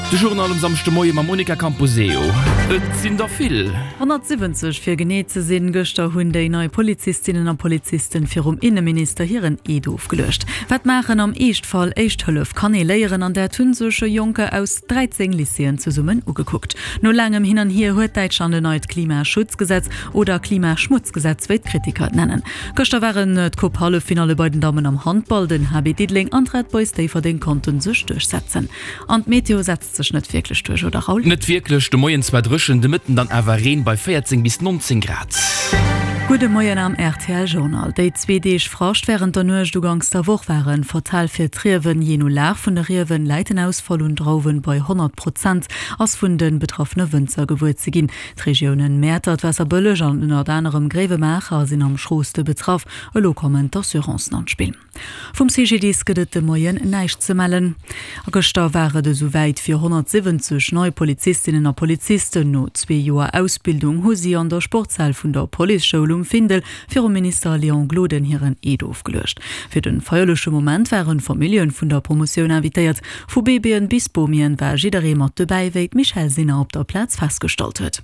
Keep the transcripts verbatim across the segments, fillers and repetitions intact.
De Journal am samste Moie ma Monika Camposeo. Et sinn der vill. hundertsiebzig fir Geneze sinn Göster hunn déi neue Polizistinnen an Polizisten fir um Innenminister hireieren Edo aufgelöscht. Wat machen am Eestfall Eichthëllef kann e Léieren an der tunsesche Junke aus dreizehn Lyceen zu summen ugeguckt. No langem hin an hier huet Deitschland de neut Klimaschutzgesetz oder Klimaschmutzgesetz wéit Kritiker nennen. Göster waren et Kopale finale beiden Damen am Handball den H B Diedling an Red Boys Day vor den konnten sech durchsetzen. An Meteo setzt sech net wirklich durch oder Raul? Net wirklich, de Moien zwei drschen de mitten dann awerreen bei vierzehn bis neunzehn Grad. Gute Moien am R T L-Journal. Dei zwei Deeg frascht während der Nuech du gangs der Woch waren vertal fir Triwen jeno Lach vun der Riwen leiten ausfall und Drauwen bei hundert Prozent ass vun den betroffene Wënzer gewurt ze ginn. D'Regionen Mätert wässer bëllech an den anderem Grevemacher sinn am schroste betraff e lo kommen d'Assuranzen anspiel. Vom C G D skëdet de Moien neicht ze mellen. A Gëster waren de soweit fir hundertsiebzig neue Polizistinnen a Polizisten no zwei Joer Ausbildung hosi an der Sportzahl vun der Polischulung Findel fir o Minister Leon Gloden hireieren Edo aufgelöscht. Für den feierliche Moment waren Familien vun der Promotion invitiert, vu Babyen bis Bomien war jidere mat dabei, wéit Michael Sinner op der Platz festgestaltet.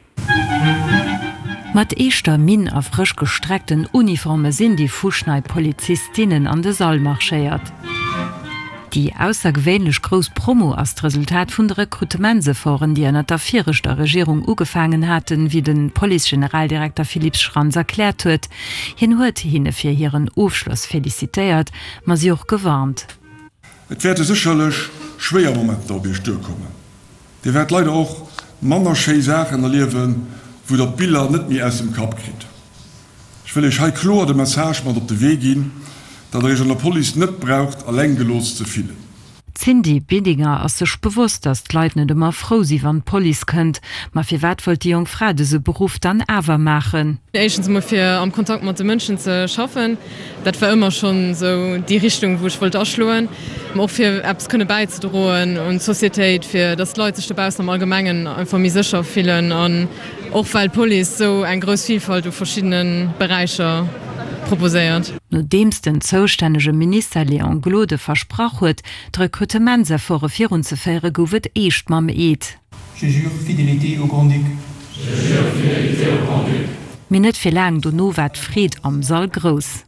Mat eischter Min a frisch gestreckten Uniforme sinn die Fuschnei-Polizistinnen an de Saal marschéiert. Die außergewöhnlich groß Promo als Resultat von der Rekrutementseforen, die an der vierter Regierung ugefangen hatten, wie den Polizegeneraldirektor Philipp Schranz erklärt huet, hin huet hinne fir ihren Aufschluss felicitéiert, ma sie auch gewarnt. Et werde sicherlich schwer Moment dabei kommen. Die werd leider auch Männer Sachen erleben, wo der Bilder nicht mehr aus dem Kap kriegt. Ich will euch klar de Message mal auf den Weg gehen, dat der Regional Police net braucht allein gelos zu fielen. Cindy Bidinger as sech bewusst, dat d'Leitende immer froh sie wann Police könnt, ma fir wat wollt die Jungfrau dese Beruf dann awer machen. Fir am Kontakt mit den Menschen zu schaffen, dat war immer schon so die Richtung, wo ich wollte ausschluen, auch für Apps könne beizudrohen und Societät für das Leute dabei am Allgemeinen einfach mir sicher vielen an auch weil Police so ein groß Vielfalt auf verschiedenen Bereiche proposiert. No dems den zoustännege Minister Leon Glode versprach huet, d' Rekrutementse vor Virun ze faire gowet eicht mam eet. Je jure fidélité au Grand-Duc. Je jure fidélité au Grand-Duc. Min net fir lang do no wat Fried am Saal gross.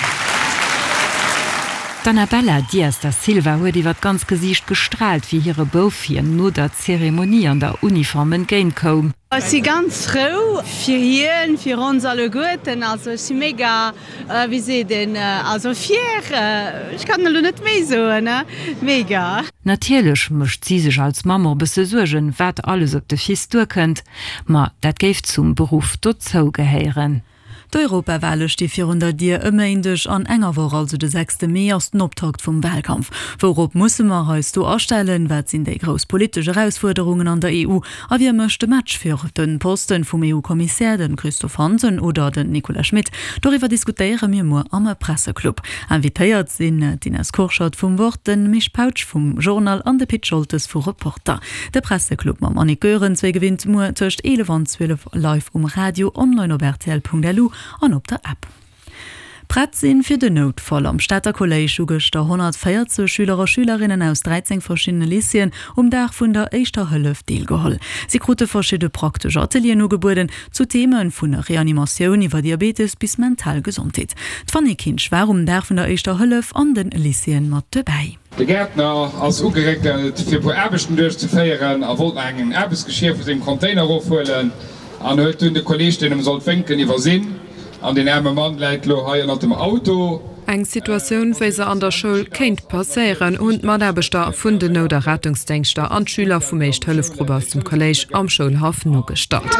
Annabella Diaz da Silva huet iwwer ganz gesicht gestrahlt wie hire Bofien no der Zeremonie an der Uniformen gein kom. Si ganz froh fir hien fir ons alle Goeten also si mega äh, wie se den äh, also fier äh, ich kann net méi so ne mega. Natierlech mischt sie sech als Mammer bese sugen wat alles op de fies durkënnt, ma dat géif zum Beruf dozo geheieren. D'Europawahlech die vierhundert Dir ëmmeindech an enger wo also de sechste Mai aus den Optakt vum Wahlkampf. Worop musssse man heust du erstellen, wat sinn déi großpolitische Herausforderungen an der E U, a wie mëchte Matsch fir den Posten vum E U-Kommissär den Christoph Hansen oder den Nicola Schmidt. Doriwer diskutéiere mir mo am Presseklub. Invitéiert sinn Dines Korschat vum Wort den Mich Pouch vum Journal an de Pitscholtes vu Reporter. Der Presseklub mam Annikeuren zwee gewinnt mo tcht elef zwölf live um Radio online op R T L Punkt L U an op der App. Pratt sinn fir de Notfall am Stadter Kolleg ugester hundertvierzig Schüler und Schülerinnen aus dreizehn verschiedene Lyceen um Dach vun der Eischter Hëllef deelgeholl. Sie krute verschiedene praktische Atelier ugeburden zu Themen vun der Reanimation iwwer Diabetes bis mental Gesundheit. D'Fanny Kinsch war um Dach vun der Eischter Hëllef an den Lyceen mat dabei. Der Gärtner als ugeregelt fir po Erbechten durchzufeieren, er wollt engen Erbesgeschirr für den Container aufholen, an huet hun de Kolleg den soll fenken iwwer sinn. An den ärme Mann leit lo haier nach dem Auto. Eg Situationun wéi se an der Schul kéint passéieren und mat derbeter vun de no der Rettungsdenkster an Schüler vum Eichthëllefgruppe aus dem Kolleg am Schulhafen no gestart.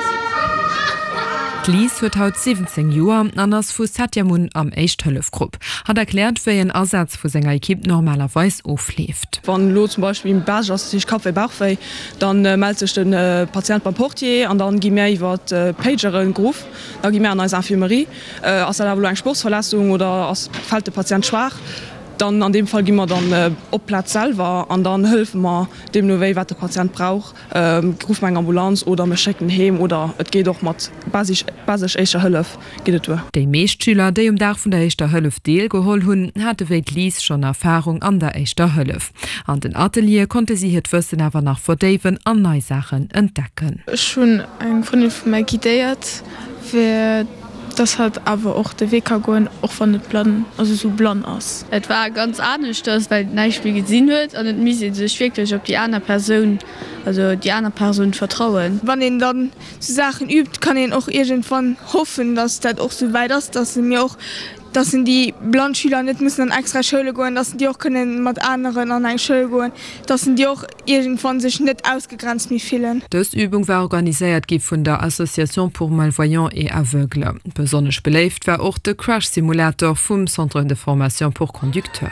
Lies huet haut siebzehn Joer anders vu Satyamun am Eichthëllefgrupp. Hat erklärt, wéi en Ersatz vu senger Ekipp normalerweis ofleft. Wann lo zum Beispiel im Berg ass sich Kaffee Bauchéi, dann äh, meldt sech den äh, Patient beim Portier, an dann gi méi iwwer äh, Pageren Grof, da gi mé an als Infirmerie, äh, ass er eng Sportsverlassung oder ass fällt de Patient schwach. dann an dem Fall gimmer dann äh, op Platz selber an dann hölfen man dem Noéi wat der Patient brauch, ähm, ruf mein Ambulanz oder me schecken hem oder et geht doch mat basisch basisch eicher Hëllef geht. De meeschtschüler, déi um Dach vun der Eichter Hëllef deel geholl hunn, hatte wéit Lies schon Erfahrung an der Eichter Hëllef. An den Atelier konnte sie het wëssen awer nach vor Daven an Neusachen entdecken. Schon eng vun mei gidéiert fir das hat aber auch der Weg gehen, auch von den Plan also so blond aus. Es war ganz anders, das weil Beispiel gesehen wird und mir sich wirklich ob die andere Person also die andere Person vertrauen. Wenn ihn dann so Sachen übt, kann ihn auch irgendwann hoffen, dass das auch so weit ist, dass sie mir auch das sind die Blondschüler nicht müssen an extra Schule gehen, dass die auch können mit anderen an eine Schule gehen, das sind die auch irgendwann sich nicht ausgegrenzt mit vielen. Das Übung war organisiert gi von der Association pour Malvoyants et Aveugles. Besonders belebt war auch der Crash Simulator vom Centre de Formation pour Conducteurs.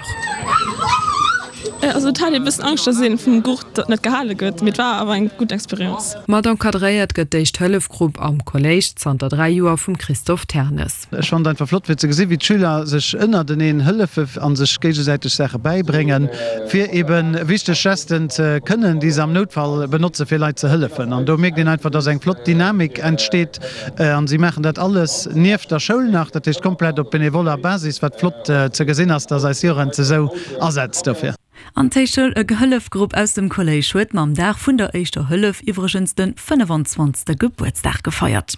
Also Teil bis Angst sinn vum Gucht dat net gehale gëtt, mit war awer eng gut Experiz. Madame kadréiert gët déicht Hëllefgrupp am Kolleg Zter drei Joer vum Christoph Ternes. Schon dein Verflotwitze gesinn, wie d'Schüler sech ënner den en Hëllefe an sech gegesäiteg Sache beibringen, fir eben wichte Schästen ze kënnen, die am Notfall benutze fir Leiit ze hëllefen. An do mé den einfach dats eng Flottdynamik entsteet an äh, sie machen dat alles nief der Schoul nach, dat ichich komplett op benevoler Basis wat Flott äh, ze gesinn ass, dat se Joren ze so ersetzt dafür. Antéchel e Gehëllefgrupp aus dem Kolleg huet mam Dach vun der Eichter Hëllef iwwergens den fünfundzwanzigsten Geburtsdag gefeiert.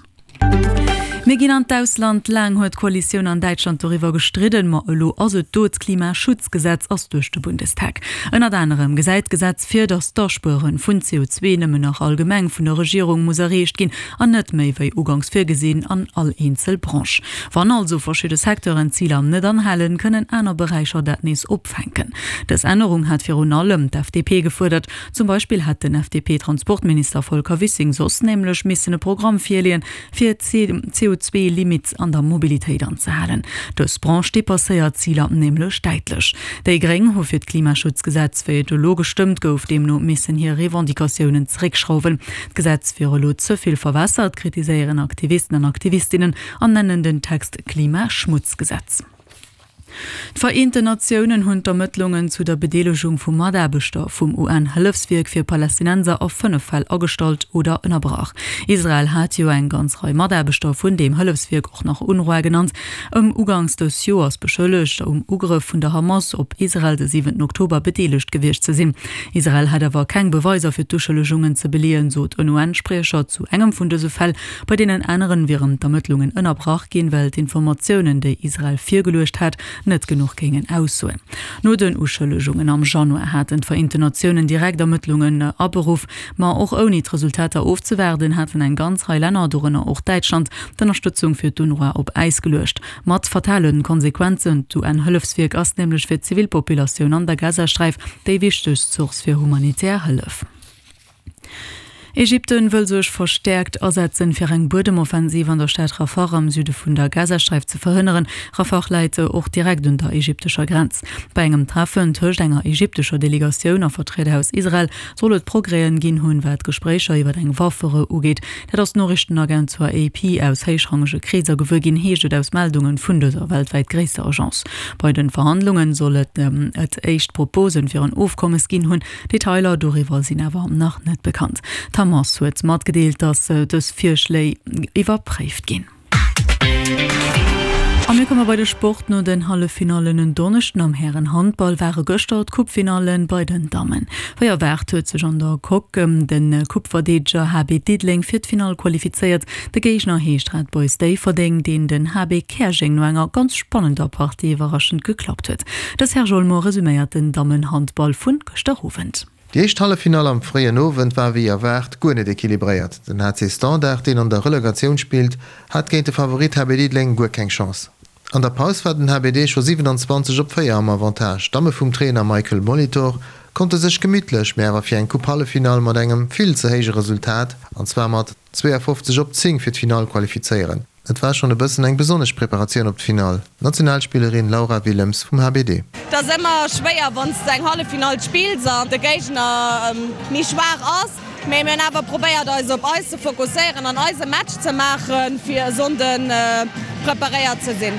Me gin an d'Ausland lang huet Koalition an Deutschland darüber gestritten, ma lo as dots Klimaschutzgesetz aus durch den Bundestag. Ennner anderem Geseitgesetz fir das Daspuren vun C O zwei nëmmen nach allgemeng vun der Regierung muss errecht gin an net méi wéi ugangs firgesinn an all Einzelbranche. Wann also verschiedene Sektoren Ziel am net anhalen, können einer Bereicher dat nees opfänken. Das Änderung hat fir allem d' F D P gefordert. Zum Beispiel hat den F D P-Transportminister Volker Wissing sos nämlichlech missene Programm firlien fir C O zwei Limits an der Mobilität anzuhalen. Das Branche depasséiert Ziele nämlich steitlich. Der Greng hofir d Klimaschutzgesetz fir ideolo gestimmt gouf dem no missen hier Revendikationen zurückschrauben. Gesetz fir lo zuviel verwässert, kritiseieren Aktivisten und Aktivistinnen an nennen den Text Klimaschmutzgesetz. Die Vereinte Nationen hunn Ermittlungen zu der Bedeelechung vum Madabestoff vum U N-Hëllefswerk fir Palästinenser auf fünf Fäll agestalt oder ënnerbrach. Israel hat jo eng ganz Reihe Madabestoff vun dem Hëllefswerk auch nach Unruhe genannt. Im Ugangs des Joers beschëllecht um Ugriff vun der Hamas op Israel den siebenten Oktober bedeelecht gewircht ze sinn. Israel hat awer kein Beweiser fir Duschelechungen ze beleen, so d U N-Sprecher zu engem vun dese Fäll, bei denen anderen während Ermittlungen ënnerbrach gehen, weil Informationen, de Israel vier gelöscht hat, net genug gingen aussuen. No den Uschëlechungen am Januar hat en Vereinte Nationen direkt Ermittlungen äh, aberuf, ma auch ohne Resultate aufzuwerden, hatten ein ganz Reihe Länder darunter auch Deutschland die Unterstützung für UNRWA op Eis gelöscht. Mat fatalen Konsequenzen zu ein Hëllefswerk as nämlich für Zivilpopulation an der Gazastreif, déi wichtigste Source für humanitär Hëllef. Ägypten will sich verstärkt ersetzen für eine Bodemoffensive an der Stadt Rafah am Süden von der Gazastreife zu verhindern. Rafah leite auch direkt unter ägyptischer Grenze. Bei einem Treffen zwischen einer ägyptischer Delegation und Vertreter aus Israel soll es Progress gehen, wenn Gespräche über den Waffen angeht. Das Nachrichtenagentur A P aus höchrangigen Krisen gewürgen hecht aus Meldungen von dieser weltweit größten Agence. Bei den Verhandlungen soll es ähm, echt Proposen für ein Aufkommen gehen. Details darüber sind aber noch nicht bekannt. Hamas huet mat gedeelt, dass äh, das Vierschlei iwwerpräft gin. Am kommen bei der Sport no den Hallefinalen in Donnerchten am Herren Handball wäre gestart Kupfinalen bei den Damen. Feier Wert huet sech an der Kok ähm, den äh, Kupverdeger H B Diedling fir d'Final qualifiziert. De Gegner Heestrat Boys Day verding, den den H B Kersching no enger ganz spannender Partie überraschend geklappt huet. Das Herr Jolmo resümiert den Damenhandball vun Gösterhofend. Die erste Hallefinale am freien Novent war wie erwart gut nicht equilibriert. Den H C Standard, den an der Relegation spielt, hat gegen den Favorit H B Diedling gut keine Chance. An der Pause war den H B D schon siebenundzwanzig op vier am Avantage. Stamme vom Trainer Michael Molitor konnte sich gemütlich mehr für ein Cup-Hallefinale mit einem viel zu hohen Resultat, und zwar mit zweiundfünfzig op zehn für das Finale qualifizieren. Et war schon ein bisschen eng besonders Präparation op Final. Nationalspielerin Laura Willems vom H B D. Das ist immer schwer, wenn es ein Hallefinal spielt, und der Gegner ähm, nicht schwer aus. Wir haben aber probiert, uns auf uns zu fokussieren, an unser Match zu machen, für so äh, präpariert zu sein.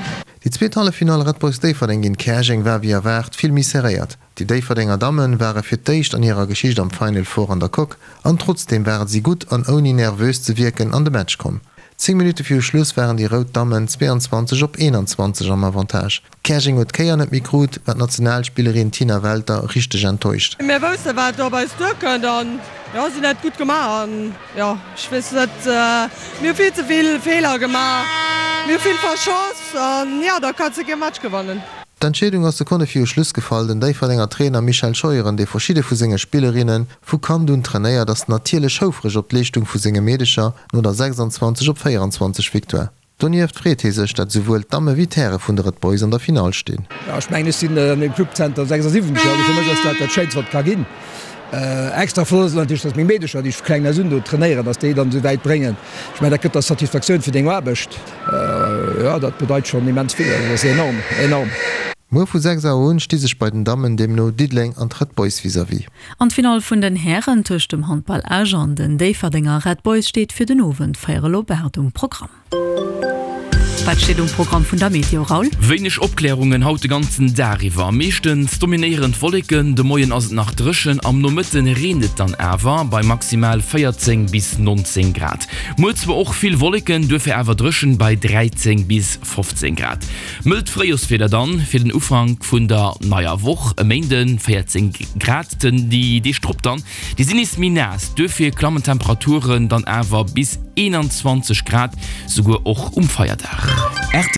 Die zweite Finale Red Boys Daverding in Kerching war wie erwart viel miseriert. Die Daverdinger Damen waren fir d'éicht an ihrer Geschichte am Final vor an der Cock, an trotzdem waren sie gut an oni nervös zu wirken an de Match kom. zehn Minuten für Schluss waren die Rotdamen zweiundzwanzig op einundzwanzig am Avantage. Kerching und Keier net Mikrot wat Nationalspielerin Tina Walter richtig enttäuscht. Mir wusste wat dabei Stücken dann ja sie net gut gemacht ja ich weiß net äh, mir viel zu viel Fehler gemacht mir viel verschoss ja da kannst du ge Match gewonnen. D'Entschädung aus Sekunde fir Schluss gefallen den Deiverdinger Trainer Michael Scheuren de verschiedene vu senge Spielerinnen wo kam du trainéier das natierle Schaufrech op Lichtung vu senge Medischer no der sechsundzwanzig op vierundzwanzig Viktor. Donieft Fretese dat sowohl Dame wie Terre vun der Red Boys an der Final stehen. Ja, ich meine sind äh, im Clubcenter sechsundsiebzig Plugin. Äh, extra Vorland ist das mir medischer die kleine Sündo trainieren, dass die dann so weit bringen. Ich meine da gibt das Satisfaktion für den Erbecht. Äh, ja dat bedeutet schon immens viel das ist enorm enorm. Mo vu sechs hun stiech bei den Dammmen dem no Didling an Red Boys vis wie. An Final vun den Herren tuch dem Handball Agent den Daverdinger Red Boys steht fir den Owen feiere Lobertung Programm. Was steht im Programm von der Meteo Raul? Wenig Abklärungen haut die ganzen Deriva. Meistens dominieren Wolken, de Moien as nach Drschen am no mitten renet dann ever bei maximal vierzehn bis neunzehn Grad. Muss zwar auch viel Wolken dürfe ever drschen bei dreizehn bis fünfzehn Grad. Mildfreiosfeder dann für den Ufang von der neuer Woche Menden vierzehn Grad denn die die Strupp dann die sind ist Minas dürfe Klammentemperaturen dann ever bis einundzwanzig Grad sogar auch um Feiertag.